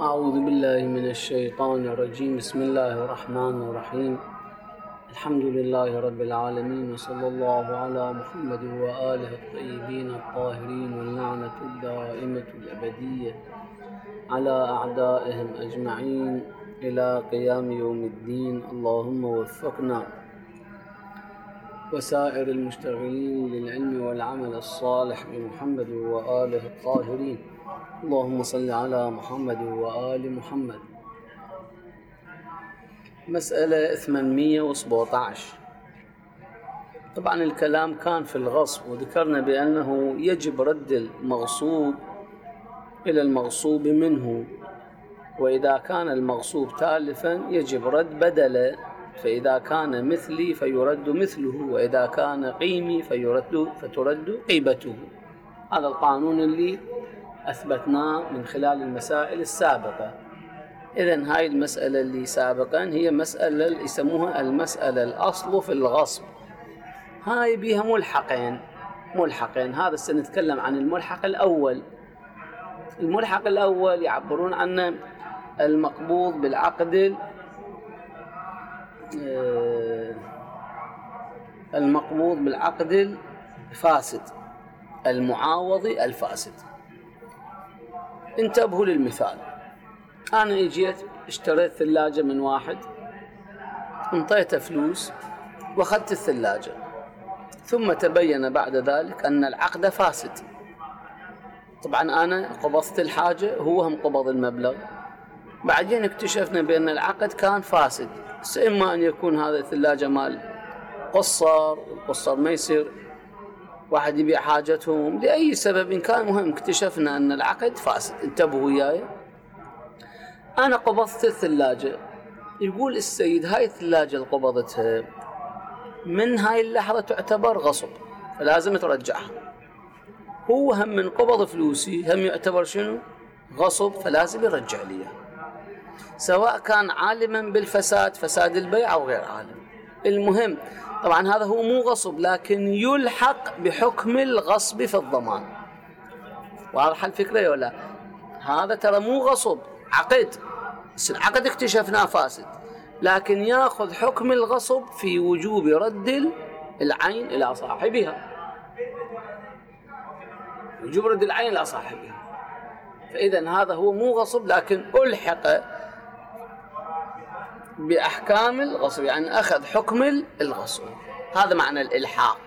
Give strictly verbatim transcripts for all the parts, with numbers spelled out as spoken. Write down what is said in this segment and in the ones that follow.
أعوذ بالله من الشيطان الرجيم. بسم الله الرحمن الرحيم. الحمد لله رب العالمين، وصلى الله على محمد وآله الطيبين الطاهرين، واللعنة الدائمة الأبدية على أعدائهم أجمعين إلى قيام يوم الدين. اللهم وفقنا وسائر المشتغلين للعلم والعمل الصالح بمحمد وآله الطاهرين. اللهم صل على محمد وآل محمد. مسألة ثمانمئة وسبعة عشر. طبعا الكلام كان في الغصب، وذكرنا بأنه يجب رد المغصوب إلى المغصوب منه، وإذا كان المغصوب تالفا يجب رد بدله، فإذا كان مثلي فيرد مثله، وإذا كان قيمي فيرد فترد قيمته. هذا القانون اللي أثبتناه من خلال المسائل السابقة. إذن هاي المسألة اللي سابقا هي مسألة اللي يسموها المسألة الأصل في الغصب. هاي بيها ملحقين ملحقين هذا سنتكلم عن الملحق الأول. الملحق الأول يعبرون عنه المقبوض بالعقد المقبوض بالعقد الفاسد، المعاوضي الفاسد. انتبهوا للمثال. أنا اجيت اشتريت ثلاجة من واحد، انطيته فلوس واخذت الثلاجة، ثم تبين بعد ذلك أن العقد فاسد. طبعا أنا قبضت الحاجة، هو هم قبض المبلغ. بعدين اكتشفنا بأن العقد كان فاسد. إما أن يكون هذا الثلاجة مال قصر، والقصر ما يصير واحد يبيع حاجتهم لأي سبب إن كان. مهم اكتشفنا أن العقد فاسد. انتبهوا وياي. أنا قبضت الثلاجة، يقول السيد هاي الثلاجة اللي قبضتها من هاي اللحظة تعتبر غصب، فلازم ترجعها. هو هم من قبض فلوسي هم يعتبر شنو؟ غصب، فلازم يرجع لي، سواء كان عالما بالفساد، فساد البيع، أو غير عالم. المهم طبعا هذا هو مو غصب، لكن يلحق بحكم الغصب في الضمان. واضح الفكرة ولا؟ هذا ترى مو غصب، عقد، بس العقد اكتشفناه فاسد، لكن ياخذ حكم الغصب في وجوب رد العين إلى صاحبها. وجوب رد العين إلى صاحبها. فإذا هذا هو مو غصب، لكن ألحق بأحكام الغصب، يعني أخذ حكم الغصب. هذا معنى الإلحاق.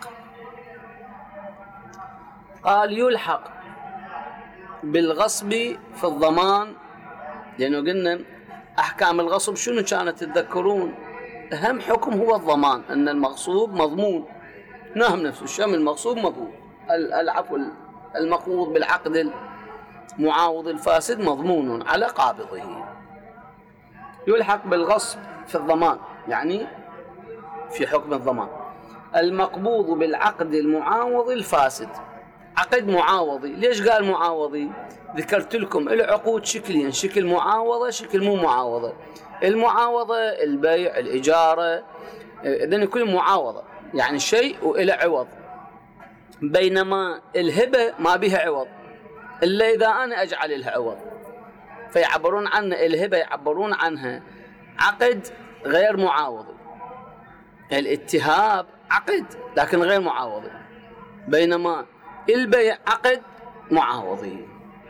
قال يلحق بالغصب في الضمان، لأنه قلنا أحكام الغصب شنو كانت تتذكرون؟ أهم حكم هو الضمان، أن المغصوب مضمون. نهم نفس الشيء، المغصوب مضمون. العفو المقبوض بالعقد المعاوض الفاسد مضمون على قابضه. يلحق بالغصب في الضمان، يعني في حكم الضمان. المقبوض بالعقد المعاوض الفاسد، عقد معاوضي. ليش قال معاوضي؟ ذكرت لكم العقود شكلين، شكل معاوضة، شكل مو معاوضة. المعاوضة البيع، الإجارة، إذن يكون معاوضة يعني شيء وإلى عوض، بينما الهبة ما بها عوض إلا إذا أنا أجعل لها عوض. فيعبرون عنه الهبة، يعبرون عنها عقد غير معاوضي. الاتهاب عقد لكن غير معاوضي، بينما البيع عقد معاوضي.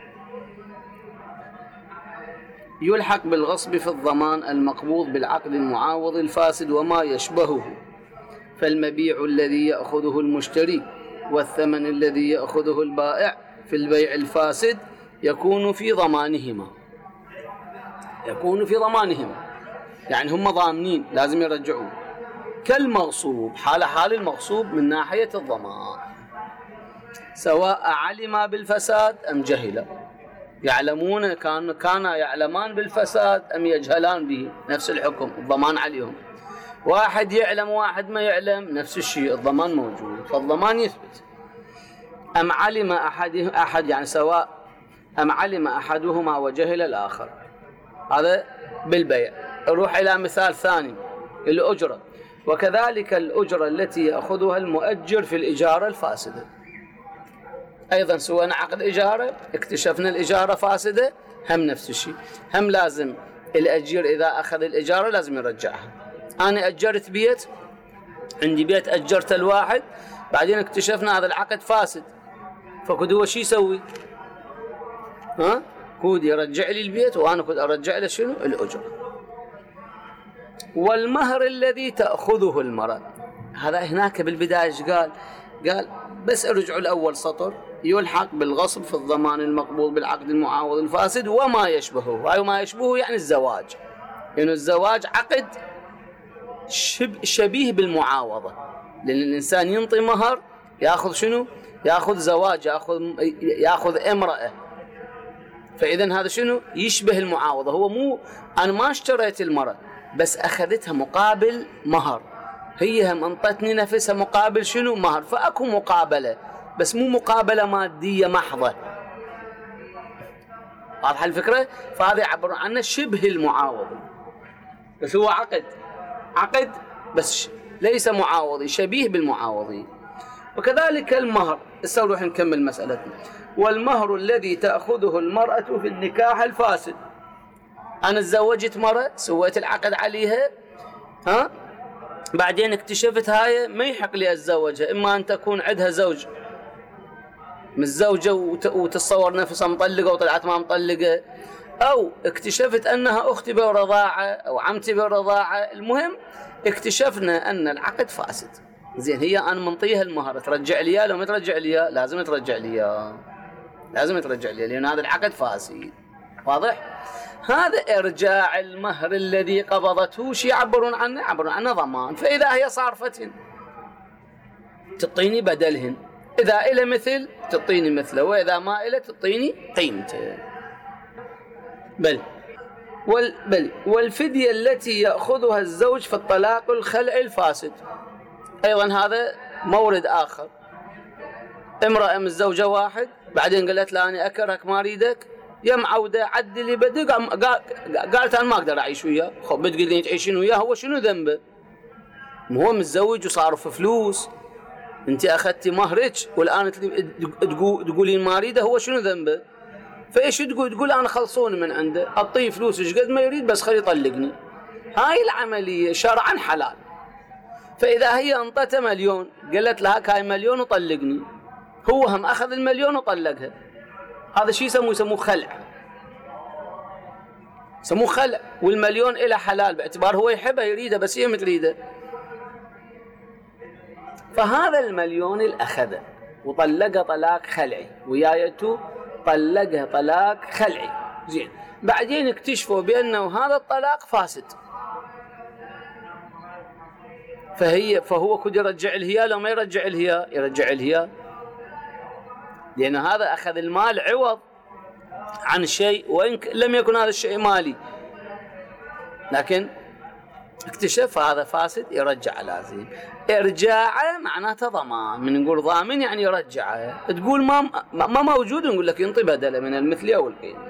يلحق بالغصب في الضمان المقبوض بالعقد المعاوض الفاسد وما يشبهه. فالمبيع الذي يأخذه المشتري والثمن الذي يأخذه البائع في البيع الفاسد يكون في ضمانهما يكون في ضمانهما يعني هم ضامنين، لازم يرجعون. كالمغصوب، حال حال المغصوب من ناحية الضمان، سواء علم بالفساد أم جهل. يعلمون، كان كان يعلمان بالفساد أم يجهلان به، نفس الحكم، الضمان عليهم. واحد يعلم واحد ما يعلم، نفس الشيء، الضمان موجود، فالضمان يثبت. أم علم أحد أحد يعني سواء أم علم أحدهما وجهل الآخر. هذا بالبيع. نروح إلى مثال ثاني، الأجرة. وكذلك الأجرة التي يأخذها المؤجر في الإجارة الفاسدة. أيضا سوينا عقد إجارة، اكتشفنا الإجارة فاسدة، هم نفس الشيء، هم لازم الأجير إذا أخذ الإجارة لازم يرجعها. أنا أجرت بيت، عندي بيت أجرته الواحد، بعدين اكتشفنا هذا العقد فاسد، فكود هو شو يسوي؟ ها؟ كود يرجع لي البيت وأنا كود أرجع له شنو؟ الأجرة. والمهر الذي تأخذه المرأة، هذا هناك بالبداية قال؟ قال بس ارجعوا الأول سطر، يلحق بالغصب في الضمان المقبول بالعقد المعاوض الفاسد وما يشبهه. هاي ما يشبهه يعني الزواج، لأنه يعني الزواج عقد شبيه بالمعاوضة، لأن الإنسان ينطي مهر يأخذ شنو؟ يأخذ زواج، يأخذ يأخذ امرأة، فإذا هذا شنو؟ يشبه المعاوضة. هو مو أنا ما اشتريت المرأة بس أخذتها مقابل مهر، هي هم انطتني نفسها مقابل شنو؟ مهر، فأكو مقابلة بس مو مقابلة مادية محضة. واضحة الفكرة؟ فهذا يعبرون عنه شبه المعاوضة، بس هو عقد عقد بس ليس معاوضي، شبيه بالمعاوضي. وكذلك المهر. هسه نروح نكمل مسألتنا. والمهر الذي تأخذه المرأة في النكاح الفاسد، أنا تزوجت مرة، سويت العقد عليها، ها؟ بعدين اكتشفت هاي ما يحق لي أتزوجها، إما أن تكون عندها زوج متزوجة وتتصور نفسها مطلقة وطلعت ما مطلقة، أو اكتشفت أنها أختي بالرضاعة أو عمتي بالرضاعة، المهم اكتشفنا أن العقد فاسد. زين، هي أنا منطيها المهر، ترجع لي لو ما ترجع لي لازم ترجع لي، لازم ترجع لي لأن هذا العقد فاسد. واضح؟ هذا إرجاع المهر الذي قبضته شي يعبرون عنه؟ يعبرون عنه ضمان. فإذا هي صارفتهن تعطيني بدلهن، إذا إلى مثل تعطيني مثله، وإذا ما إلى تعطيني قيمته. بل وال بل والفدية التي يأخذها الزوج في الطلاق الخلع الفاسد، أيضا هذا مورد آخر. امرأة متزوجة واحد، بعدين قالت له أنا أكرهك ما أريدك، يم عودة عدلي بدي، قالت أنا ما أقدر أعيش وياه. خب بتقولين تعيشين وياه، هو شنو ذنبه؟ هو متزوج وصارف فلوس، أنت أخذتي مهرك والآن تقولين ما أريده، هو شنو ذنبه؟ فإيش تقول؟ تقول أنا خلصوني من عنده، أعطيه فلوس إيش قد ما يريد بس خلي يطلقني. هاي العملية شرعا حلال. فإذا هي انطته مليون، قالت لها هاي مليون وطلقني، هو هم أخذ المليون وطلقها، هذا شيء يسموه يسموه خلع، يسموه خلع. والمليون إلى حلال باعتبار هو يحبها يريدها بس هي ما تريده. فهذا المليون اللي أخذه وطلقها طلاق خلعي، ويايته طلقها طلاق خلعي، زين، بعدين اكتشفوا بأنه هذا الطلاق فاسد، فهي فهو كد يرجع الهيا لو ما يرجع الهيا؟ يرجع الهيا، لأن هذا أخذ المال عوض عن شيء، وإن لم يكن هذا الشيء مالي، لكن اكتشف هذا فاسد، يرجع لازم. إرجاعه معناته ضمان، من نقول ضامن يعني يرجعه. تقول ما ما موجود، نقول لك ينطي بدله من المثل أو القيمة.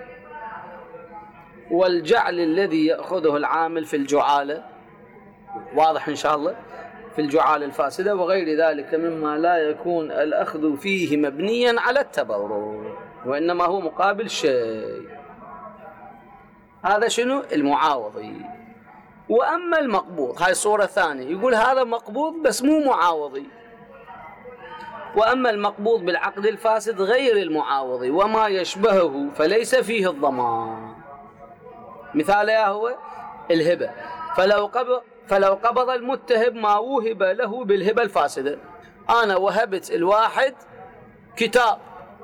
والجعل الذي يأخذه العامل في الجعالة، واضح إن شاء الله، في الجعالة الفاسدة وغير ذلك مما لا يكون الأخذ فيه مبنيا على التبرع، وإنما هو مقابل شيء. هذا شنو؟ المعاوضي. وأما المقبوض، هاي الصورة الثانية، يقول هذا مقبوض بس مو معاوضي. وأما المقبوض بالعقد الفاسد غير المعاوضي وما يشبهه فليس فيه الضمان. مثاله هو الهبة، فلو قبض فلو قبض المتهب ما وهب له بالهبة الفاسدة. أنا وهبت الواحد كتاب،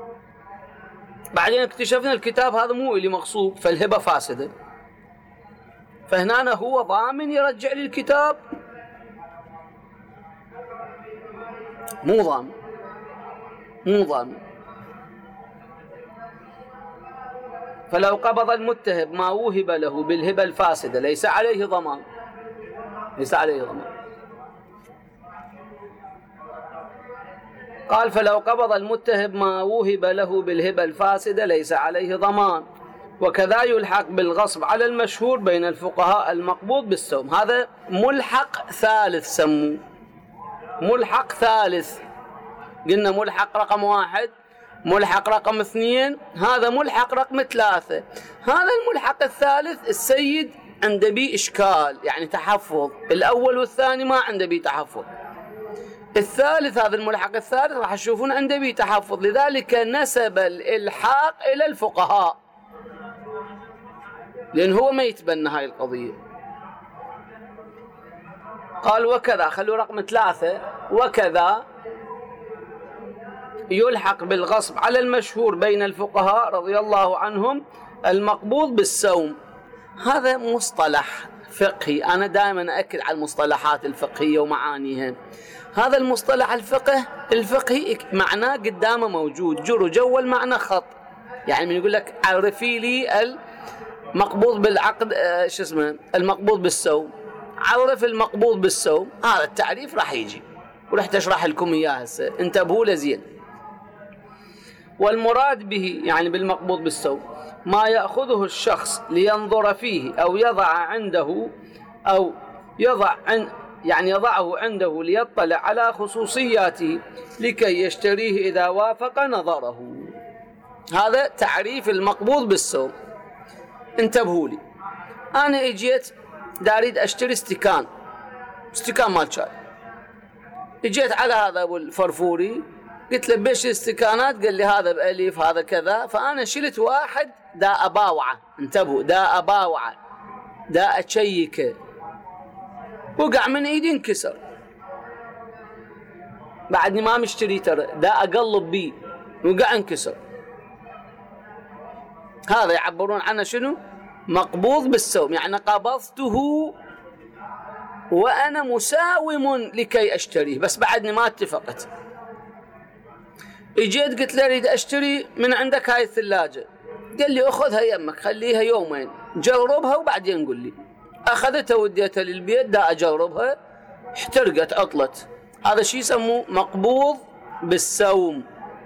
بعدين اكتشفنا الكتاب هذا مو اللي مغصوب، فالهبة فاسدة، فهنا هو ضامن يرجع لي الكتاب؟ مو ضامن، مو ضامن. فلو قبض المتهب ما وهب له بالهبة الفاسدة ليس عليه ضمان، ليس عليه ضمان. قال فلو قبض المتهب ما وهب له بالهبة الفاسدة ليس عليه ضمان. وكذا يلحق بالغصب على المشهور بين الفقهاء المقبوض بالسوم. هذا ملحق ثالث، سموه ملحق ثالث. قلنا ملحق رقم واحد ملحق رقم اثنين، هذا ملحق رقم ثلاثة. هذا الملحق الثالث السيد عنده بيه إشكال، يعني تحفظ. الأول والثاني ما عنده بيه تحفظ، الثالث هذا الملحق الثالث راح تشوفون عنده بيه تحفظ، لذلك نسب الإلحاق إلى الفقهاء، لأن هو ما يتبنى هاي القضية. قال وكذا، خلوا رقم ثلاثة، وكذا يلحق بالغصب على المشهور بين الفقهاء رضي الله عنهم المقبوض بالسوم. هذا مصطلح فقهي، أنا دائما أأكد على المصطلحات الفقهية ومعانيها. هذا المصطلح الفقه الفقهي معناه قدامه موجود، جر وجول معنى خط. يعني من يقول لك عرفي لي المقبوض بالعقد آه شو اسمه المقبوض بالسوم، عرف المقبوض بالسوم، هذا التعريف راح يجي وراح تشرح لكم اياه هسه، انتبهوا له زين. والمراد به يعني بالمقبوض بالسوم ما يأخذه الشخص لينظر فيه أو يضع عنده أو يضع عن يعني يضعه عنده ليطلع على خصوصياته لكي يشتريه إذا وافق نظره. هذا تعريف المقبوض بالسوم. انتبهوا لي، أنا اجيت دا أريد أشتري استكان استكان مال شاي، اجيت على هذا أبو الفرفوري قلت له بيش الاستكانات، قال لي هذا بأليف هذا كذا، فأنا شلت واحد دا أباوعه. انتبهوا، دا أباوعه دا أتشيكه، وقع من ايدي انكسر، بعدني ما مشتري ترى، دا اقلب بيه وقع انكسر. هذا يعبرون عنه شنو؟ مقبوض بالسوم، يعني قبضته وانا مساوم لكي اشتريه، بس بعدني ما اتفقت. اجيت قلت له اريد اشتري من عندك هاي الثلاجة، قال لي اخذها يمك خليها يومين جربها وبعدين قل لي. أخذتها وديتها للبيت دا أجربها، احترقت عطلت. هذا شيء يسموه مقبوض بالسوم.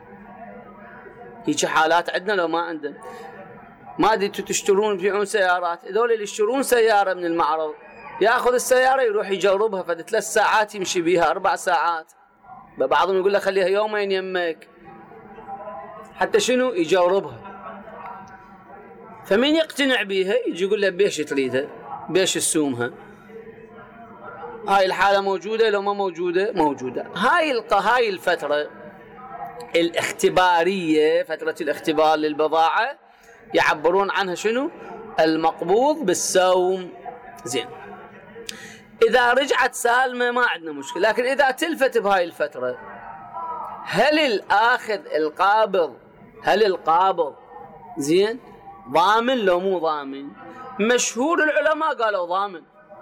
هيك حالات عندنا لو ما عندنا؟ ما أدري أنتم تشترون تبيعون سيارات، هذول اللي يشترون سيارة من المعرض يأخذ السيارة يروح يجربها فد ثلاث ساعات يمشي بيها أربع ساعات، بعضهم يقول له خليها يومين يمك حتى شنو يجربها. فمن يقتنع بيها يجي يقول له بيش تريدها بيش تسومها. هاي الحالة موجودة لو ما موجودة؟ موجودة. هاي الق... هاي الفترة الاختبارية، فترة الاختبار للبضاعة يعبرون عنها شنو؟ المقبوض بالسوم. زين، إذا رجعت سالمة ما عندنا مشكلة، لكن إذا تلفت بهاي الفترة هل الآخذ القابض هل القابض زين ضامن لو مو ضامن؟ مشهور العلماء قالوا ضامن،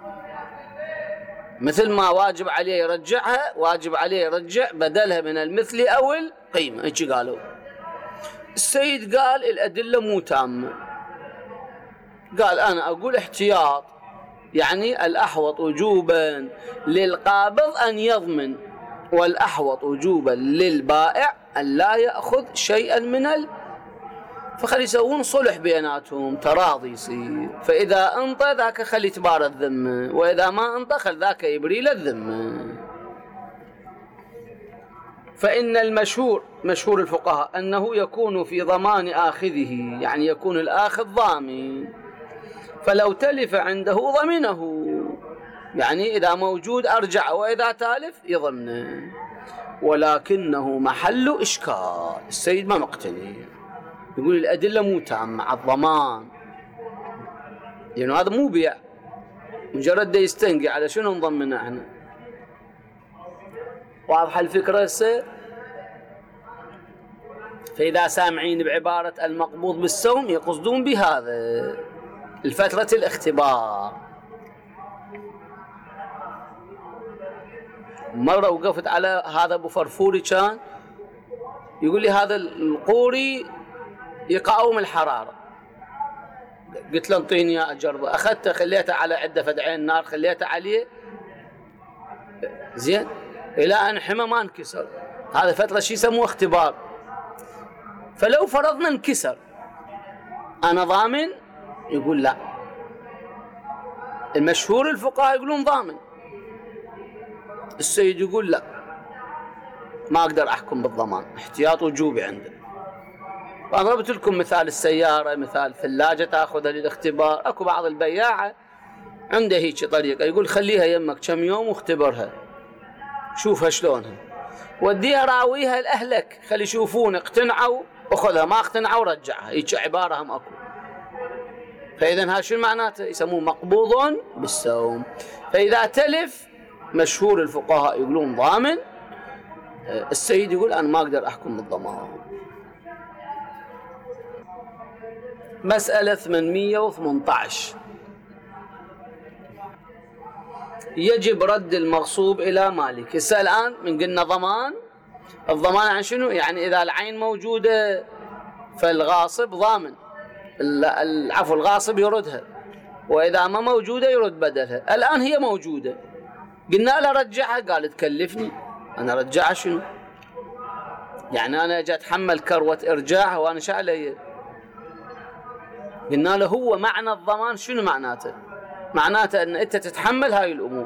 مثل ما واجب عليه يرجعها واجب عليه يرجع بدلها من المثل أو القيمة، هيك قالوا. السيد قال الأدلة مو تامة، قال أنا أقول احتياط، يعني الأحوط وجوبا للقابض أن يضمن، والأحوط وجوبا للبائع أن لا يأخذ شيئا من ال فخلي يسوون صلح بيناتهم، تراضي يصير. فإذا انطى ذاك خلي تبار الذمة، وإذا ما انطى خل ذاك يبري للذمة. فإن المشهور مشهور الفقهاء أنه يكون في ضمان آخذه، يعني يكون الآخذ ضامن، فلو تلف عنده ضمنه، يعني إذا موجود أرجع وإذا تالف يضمنه. ولكنه محل إشكال، السيد ما مقتنع، يقول الأدلة مو تامة على الضمان، لأنه يعني هذا مو بيع، مجرد ده يستنقي على شنو نضمنه احنا. واضحة الفكرة هسه؟ فإذا سامعين بعبارة المقبوض بالسوم يقصدون بهذا الفترة الاختبار. مرة وقفت على هذا أبو فرفوري كان يقول لي هذا القوري يقاوم الحرارة، قلت له انطيني يا أجربه، أخذته خليته على عدة فدعين نار خليته عليه زين إلى أن حمى ما انكسر. هذا فترة شيء يسموه اختبار. فلو فرضنا انكسر أنا ضامن؟ يقول لا. المشهور الفقهاء يقولون ضامن، السيد يقول لا، ما أقدر أحكم بالضمان، احتياط وجوبي عنده. وأنا ضربت لكم مثال السيارة، مثال ثلاجة تأخذها للاختبار. أكو بعض البياعة عنده هيك طريقة، يقول خليها يمك كم يوم واختبرها، شوفها شلونها، وديها راويها لأهلك خلي يشوفون، اقتنعوا أخذها، ما اقتنعوا رجعها. هيك عبارة هم أكو. فإذا هذا شو معناته؟ يسموه مقبوض بالسوم. فإذا تلف مشهور الفقهاء يقولون ضامن، السيد يقول أنا ما أقدر أحكم بالضمان. مسألة ثمانمئة وثمانية عشر، يجب رد المغصوب إلى مالك. هسه الآن من قلنا ضمان، الضمان عن شنو؟ يعني إذا العين موجودة فالغاصب ضامن، العفو الغاصب يردها، وإذا ما موجودة يرد بدلها. الآن هي موجودة، قلنا له رجعها، قال تكلفني أنا رجعها شنو؟ يعني أنا أجي أتحمل كروة إرجاعها وأنا شو علي؟ قلنا له هو معنى الضمان شنو معناته؟ معناته أن أنت تتحمل هاي الأمور.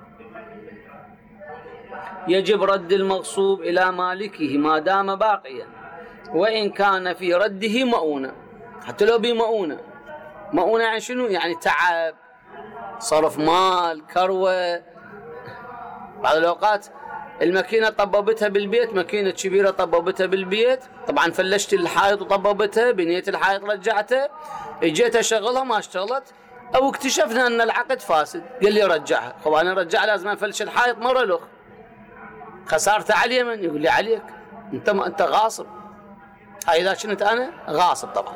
يجب رد المغصوب إلى مالكه ما دام باقيا، وإن كان في رده مؤونة، حتى لو بمؤونة. مؤونة يعني شنو؟ يعني تعب، صرف مال، كروة. بعض الأوقات الماكينة طببتها بالبيت، ماكينة كبيرة طببتها بالبيت، طبعا فلشت الحائط وطببتها، بنيت الحائط رجعتها، اجيت اشغلها ما اشتغلت، او اكتشفنا ان العقد فاسد، قال لي رجعها. طب انا ارجعها لازم افلش الحائط مرة الاخ، خسارته علي من؟ يقول لي عليك، انت ما انت غاصب. هاي اذا كنت انا غاصب طبعا.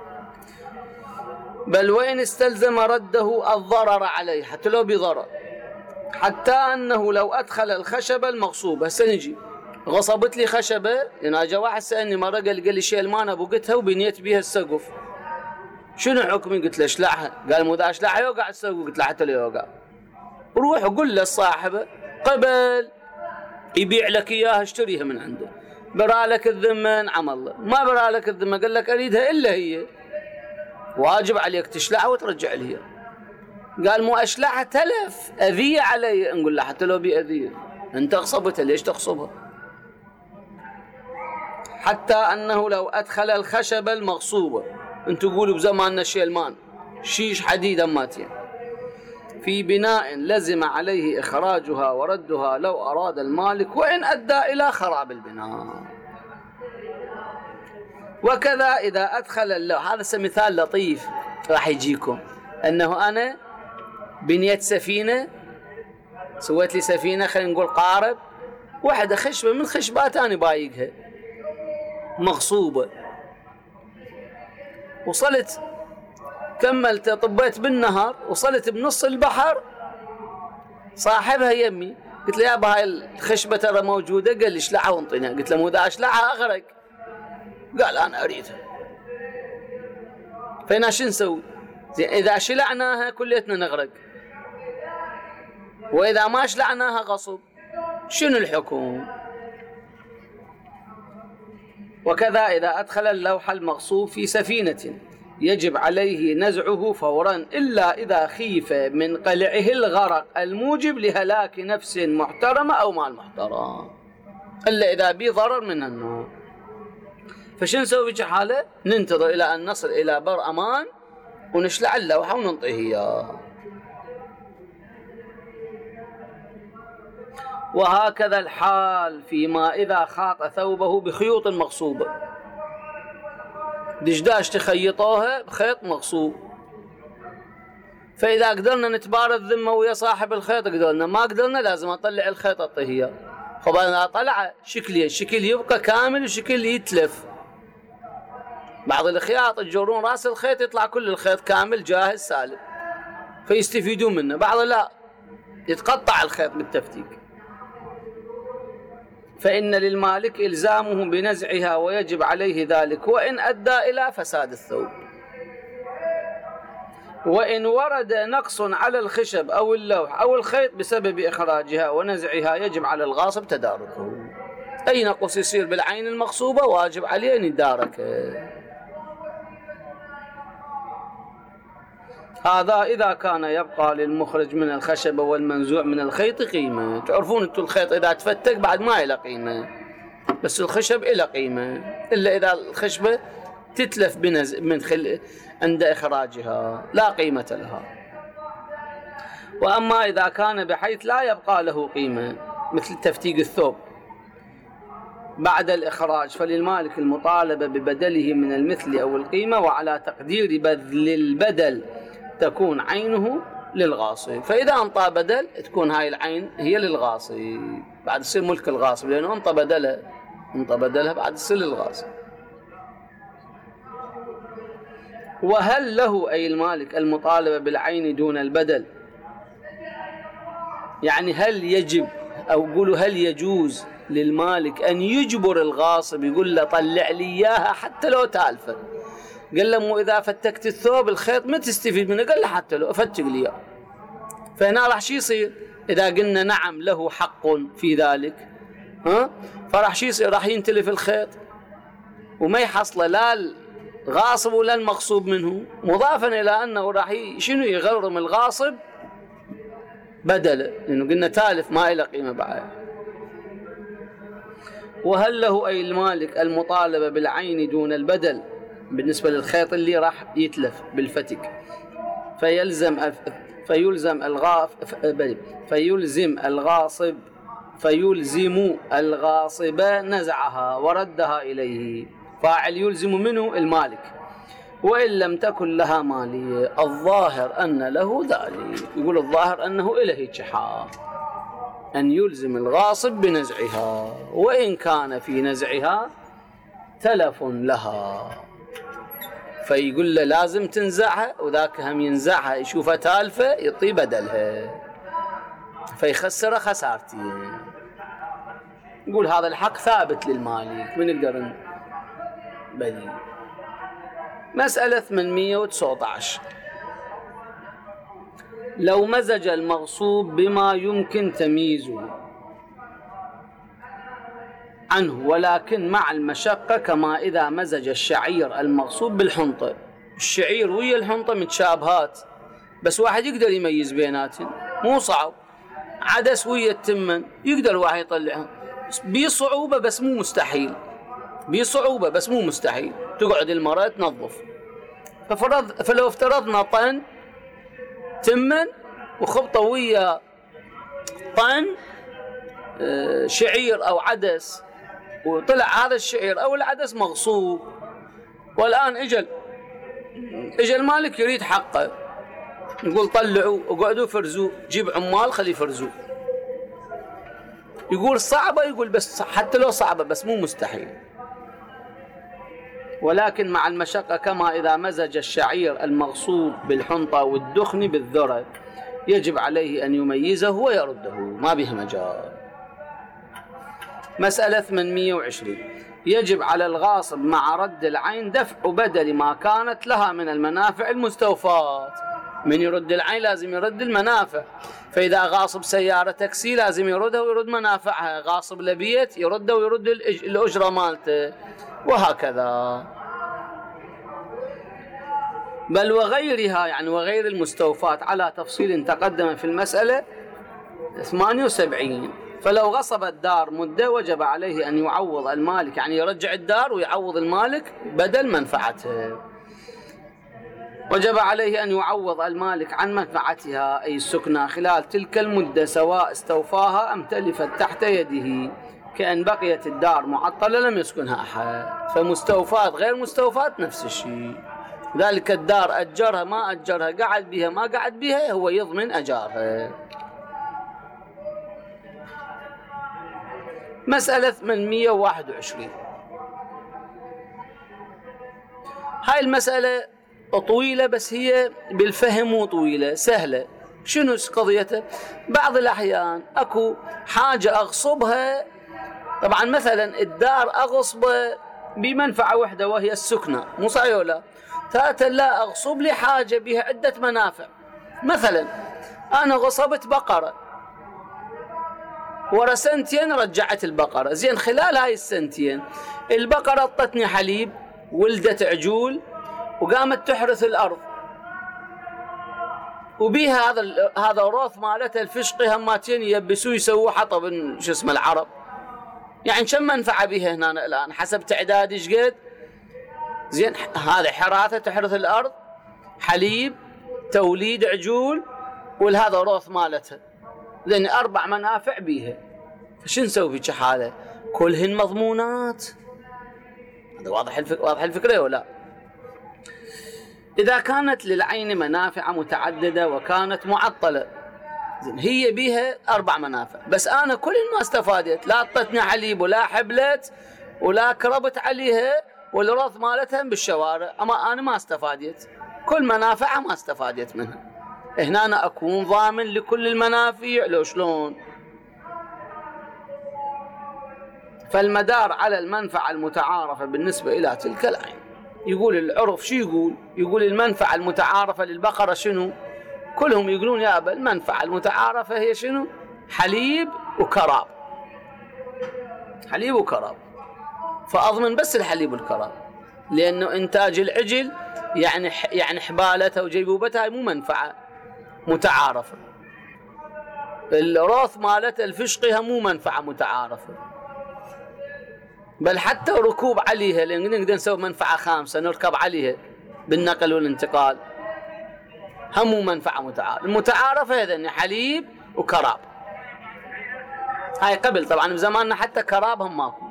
بل وإن استلزم رده الضرر عليه، حتى لو بضرر، حتى أنه لو أدخل الخشبة المغصوبة. سنجي غصبت لي خشبة، يعني أجا واحد سألني مرة قال لي شيل ما أنا بقتها وبنيت بيها السقف، شنو حكمي؟ قلت له اشلعها. قال مو ذا اشلعها يوقع السقف. قلت له حتى لو يوقع روح وقول للصاحبة قبل يبيع لك إياها اشتريها من عنده، برالك الذمة نعم الله، ما برالك الذمة قال لك أريدها إلا هي، واجب عليك تشلعها وترجع لي. قال مو أشلعها تلف أذية علي. نقول له حتى لو بأذية، أنت غصبتها ليش تغصبها؟ حتى أنه لو أدخل الخشبة المغصوبة، أنتوا تقولوا بزماننا شيلمان شيش حديد أماتين، في بناء لزم عليه إخراجها وردها لو أراد المالك، وإن أدى إلى خراب البناء. وكذا إذا أدخل اللوح. هذا مثال لطيف راح يجيكم، أنه أنا بنيت سفينة، سويت لي سفينة خلينا نقول قارب، واحدة خشبة من خشبات أنا بايقها مغصوبة، وصلت كملت طبيت بالنهر، وصلت بنص البحر، صاحبها يمي قلت له يابا هاي الخشبة ترى موجودة، قال لي اشلعها وانطينها. قلت له مو ذا اشلعها اغرق، قال انا اريدها. فهنا شو نسوي؟ اذا شلعناها كليتنا نغرق، واذا ما شلعناها غصب، شنو الحكم؟ وكذا إذا أدخل اللوح المغصوب في سفينة يجب عليه نزعه فورا، إلا إذا خيف من قلعه الغرق الموجب لهلاك نفس محترمة أو مال محترم، إلا إذا بي ضرر من النار. فشو نسوي في حالة؟ ننتظر إلى أن نصل إلى بر أمان ونشلع اللوحة وننطيه إياه. وهكذا الحال فيما إذا خاط ثوبه بخيوط مغصوبة، دشداش تخيطوها بخيط مغصوب، فإذا قدرنا نتبارى الذمة ويا صاحب الخيط قدرنا، ما قدرنا لازم أطلع الخيط أطيه. خب أنا طلع شكلين، شكل يبقى كامل وشكل يتلف. بعض الخياط يجرون راس الخيط يطلع كل الخيط كامل جاهز سالم فيستفيدون منه، بعض لا يتقطع الخيط بالتفتيك. فإن للمالك إلزامه بنزعها ويجب عليه ذلك، وإن أدى إلى فساد الثوب. وإن ورد نقص على الخشب أو اللوح أو الخيط بسبب إخراجها ونزعها يجب على الغاصب تداركه. أي نقص يصير بالعين المغصوبة واجب عليه أن يداركه. هذا إذا كان يبقى للمخرج من الخشب والمنزوع من الخيط قيمة. تعرفون أنتم الخيط إذا تفتك بعد ما إلى قيمة، بس الخشب إلى قيمة، إلا إذا الخشبة تتلف من خل عند إخراجها لا قيمة لها. وأما إذا كان بحيث لا يبقى له قيمة مثل تفتيق الثوب بعد الإخراج فللمالك المطالبة ببدله من المثل أو القيمة، وعلى تقدير بذل البدل تكون عينه للغاصب. فإذا أنطى بدل تكون هاي العين هي للغاصب بعد يصير ملك الغاصب، لأنه أنطى بدلها أنطى بدلها بعد يصير للغاصب. وهل له أي المالك المطالبة بالعين دون البدل، يعني هل يجب أو قولوا هل يجوز للمالك أن يجبر الغاصب يقول له طلع لي إياها حتى لو تالفة؟ قال له مو إذا فتكت الثوب الخيط ما تستفيد منه، قال له حتى لو أفتك لي إياه. فهنا راح شي يصير إذا قلنا نعم له حق في ذلك، ها فراح شي يصير راح ينتلف الخيط وما يحصل لا الغاصب ولا المغصوب منه، مضافا إلى أنه راح شنو يغرم الغاصب بدله، لأنه قلنا تالف ما إلى قيمة بعد. وهل له أي المالك المطالبة بالعين دون البدل بالنسبة للخيط اللي راح يتلف بالفتك، فيلزم فيلزم الغاف فيلزم الغاصب فيلزم الغاصب نزعها وردها إليه. فاعل يلزم منه المالك، وإن لم تكن لها مالية الظاهر أن له ذلك. يقول الظاهر أنه إليه جحا أن يلزم الغاصب بنزعها، وإن كان في نزعها تلف لها، فيقول له لازم تنزعها، وذاك هم ينزعها يشوفها تالفة يعطي بدلها فيخسر خسارتين. يقول هذا الحق ثابت للمالك من نقدر بديل. مسألة ثمانمئة وتسعة عشر. لو مزج المغصوب بما يمكن تمييزه عنه ولكن مع المشقة، كما إذا مزج الشعير المغصوب بالحنطة. الشعير ويا الحنطة متشابهات بس واحد يقدر يميز بيناتهم، مو صعب. عدس ويا التمن يقدر واحد يطلعهم بصعوبة بس مو مستحيل، بصعوبة بس مو مستحيل. تقعد المرأة تنظف، ففرض فلو افترضنا طن تمن وخبطة ويا طن شعير أو عدس، وطلع هذا الشعير أو العدس مغصوب، والآن إجل إجل المالك يريد حقه، يقول طلعوا وقعدوا فرزوا، جيب عمال خلي فرزوا. يقول صعبة، يقول بس حتى لو صعبة بس مو مستحيل. ولكن مع المشقة، كما إذا مزج الشعير المغصوب بالحنطة والدخن بالذرة يجب عليه أن يميزه ويرده، ما به مجال. مسألة ثمانمئة وعشرين. يجب على الغاصب مع رد العين دفع بدل ما كانت لها من المنافع المستوفاة. من يرد العين لازم يرد المنافع، فإذا غاصب سيارة تاكسي لازم يردها ويرد منافعها، غاصب لبيت يرده ويرد الأجرة مالته، وهكذا. بل وغيرها، يعني وغير المستوفات، على تفصيل تقدم في المسألة ثمانية وسبعين. فلو غصب الدار مدة وجب عليه أن يعوض المالك، يعني يرجع الدار ويعوض المالك بدل منفعته. وجب عليه أن يعوض المالك عن منفعتها أي السكنى خلال تلك المدة، سواء استوفاها أم تلفت تحت يده، كأن بقيت الدار معطلة لم يسكنها أحد. فمستوفات غير مستوفات نفس الشيء. ذلك الدار أجرها ما أجرها، قعد بها ما قعد بها، هو يضمن أجارها. مسألة ثمانمئة وواحد وعشرين. هاي المسألة طويلة بس هي بالفهم مو طويلة، سهلة. شنو قضيتها؟ بعض الأحيان أكو حاجة أغصبها، طبعا مثلا الدار أغصبها بمنفعة واحدة وهي السكنة، مو صحيح ولا؟ ثلاثة لا أغصب لي حاجة بها عدة منافع. مثلا أنا غصبت بقرة ورا سنتين رجعت البقرة، زين خلال هاي السنتين البقرة اعطتني حليب، ولدت عجول، وقامت تحرث الأرض، وبيها هذا هذا الروث مالتها الفشقي هماتين يبسوه يسووا حطب شو اسمه العرب. يعني كم منفعة بها هنا الآن حسب تعدادي ايش قد؟ زين هذا حراثة تحرث الأرض، حليب، توليد عجول، والهذا روث مالتها، لأن أربع منافع بيها. فشو نسوي في حالة؟ كلهن مضمونات. هذا واضح الفكرة، واضح الفكرة ولا؟ إذا كانت للعين منافع متعددة وكانت معطلة، زين هي بيها أربع منافع بس أنا كلهن ما استفادت، لا أعطتني حليب ولا حبلت ولا كربت عليها والروث مالتها بالشوارع، أما أنا ما استفادت، كل منافعها ما استفادت منها. هنا أنا أكون ضامن لكل المنافع. لو شلون؟ فالمدار على المنفعة المتعارفة بالنسبة إلى تلك العين. يقول العرف شو يقول؟ يقول المنفعة المتعارفة للبقرة شنو؟ كلهم يقولون يا أبا المنفعة المتعارفة هي شنو؟ حليب وكراب. حليب وكراب، فأضمن بس الحليب والكراب، لأنه إنتاج العجل يعني يعني حبالتها وجيبوبتها مو منفعة متعارفة. الروث مالتها الفشقها مو منفعة متعارفة، بل حتى ركوب عليها، لأن نقدر نسوي منفعة خامسة نركب عليها بالنقل والانتقال، هم مو منفعة متعارفة. المتعارفة هذا حليب وكراب. هاي قبل طبعا بزماننا حتى كراب هم ماكو.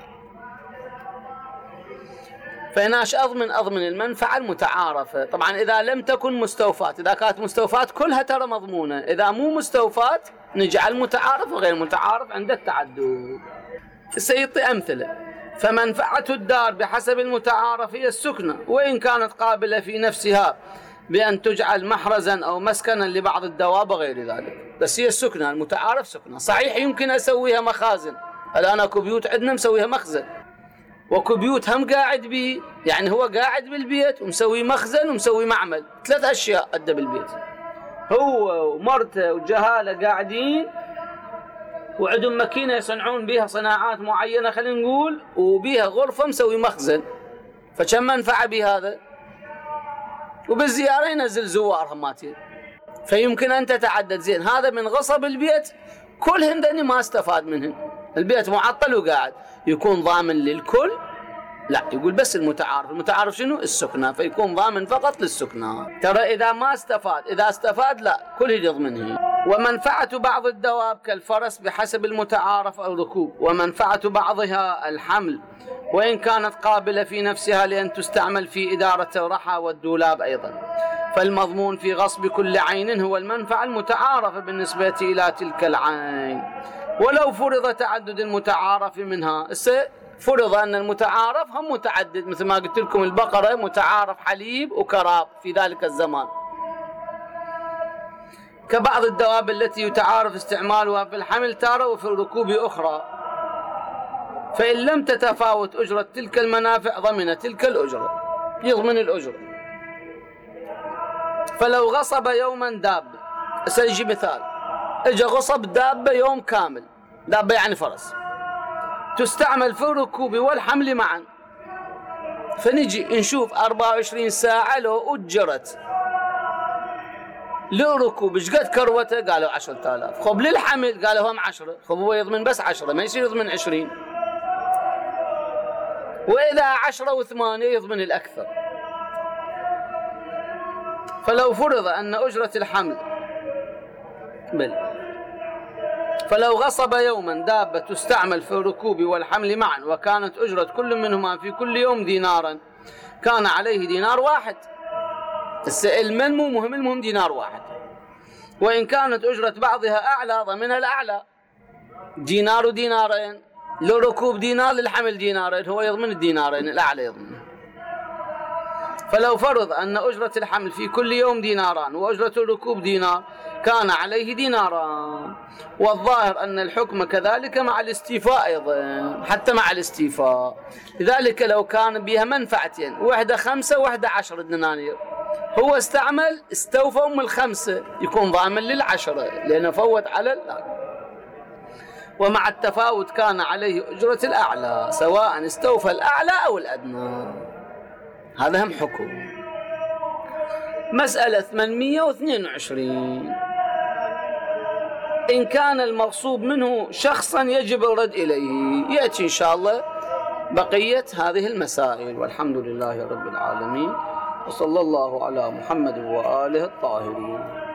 فهناش أضمن أضمن المنفعة المتعارفة. طبعا إذا لم تكن مستوفات، إذا كانت مستوفات كلها ترى مضمونة، إذا مو مستوفات نجعل متعارف وغير متعارف عند التعدد. سيعطي أمثلة. فمنفعة الدار بحسب المتعارف هي السكنة، وإن كانت قابلة في نفسها بأن تجعل محرزا أو مسكنا لبعض الدواب وغير ذلك، بس هي السكنة المتعارف سكنة. صحيح يمكن أسويها مخازن، الآن أكو بيوت عندنا مسويها مخزن، وكو بيوت هم قاعد بي، يعني هو قاعد بالبيت ومسوي مخزن ومسوي معمل، ثلاث أشياء أدى بالبيت. هو ومرته وجهاله قاعدين وعندهم ماكينة يصنعون بها صناعات معينة خلينا نقول، وبيها غرفة مسوي مخزن. فكم منفعة بهذا؟ وبالزيارة ينزل زوار هماتين، فيمكن أن تتعدد. زين هذا من غصب البيت كلهن دني ما استفاد منهن، البيت معطل وقاعد، يكون ضامن للكل؟ لا، يقول بس المتعارف. المتعارف شنو؟ السكنة، فيكون ضامن فقط للسكنة. ترى إذا ما استفاد، إذا استفاد لا، كله يضمنه. ومنفعة بعض الدواب كالفرس بحسب المتعارف أو ركوب، ومنفعة بعضها الحمل وإن كانت قابلة في نفسها لأن تستعمل في إدارة الرحى والدولاب أيضا. فالمضمون في غصب كل عين هو المنفعة المتعارفة بالنسبة إلى تلك العين. ولو فرض تعدد المتعارف منها، فرض أن المتعارف هم متعدد، مثل ما قلت لكم البقرة متعارف حليب وكراب في ذلك الزمان، كبعض الدواب التي يتعارف استعمالها في الحمل تارة وفي الركوب أخرى. فإن لم تتفاوت أجرة تلك المنافع ضمن تلك الأجرة، يضمن الأجرة. فلو غصب يوما دابة، سيجي مثال، اجى غصب دابة يوم كامل، دابة يعني فرس، تستعمل في الركوب والحمل معا، فنجي نشوف أربعة وعشرين ساعة لو أجرت للركوب ايش قد كروته؟ قالوا عشرة آلاف. خب للحمل قالوا هم عشرة. خب هو يضمن بس عشرة، ما يصير يضمن عشرين. وإذا عشرة وثمانية يضمن الأكثر. فلو فرض أن أجرة الحمل بل فلو غصب يوما دابة تستعمل في الركوب والحمل معا، وكانت أجرة كل منهما في كل يوم دينارا، كان عليه دينار واحد. السائل مو مهم، المهم دينار واحد. وإن كانت أجرة بعضها أعلى ضمن الأعلى، دينار ودينارين، للركوب دينار للحمل دينارين، هو يضمن الدينارين الأعلى يضمن. فلو فرض أن أجرة الحمل في كل يوم ديناران وأجرة الركوب دينار، كان عليه ديناران. والظاهر أن الحكم كذلك مع الاستيفاء أيضا، حتى مع الاستيفاء. لذلك لو كان بها منفعتين، واحدة خمسة واحدة عشر دنانير، هو استعمل استوفى أم الخمسة، يكون ضامن للعشرة لأنه فوت على الأعلى. ومع التفاوت كان عليه أجرة الأعلى، سواء استوفى الأعلى أو الأدنى. هذا هم حكم. مسألة ثمانمئة واثنين وعشرين. إن كان المغصوب منه شخصا يجب الرد إليه، يأتي إن شاء الله بقية هذه المسائل. والحمد لله رب العالمين، وصلى الله على محمد وآله الطاهرين.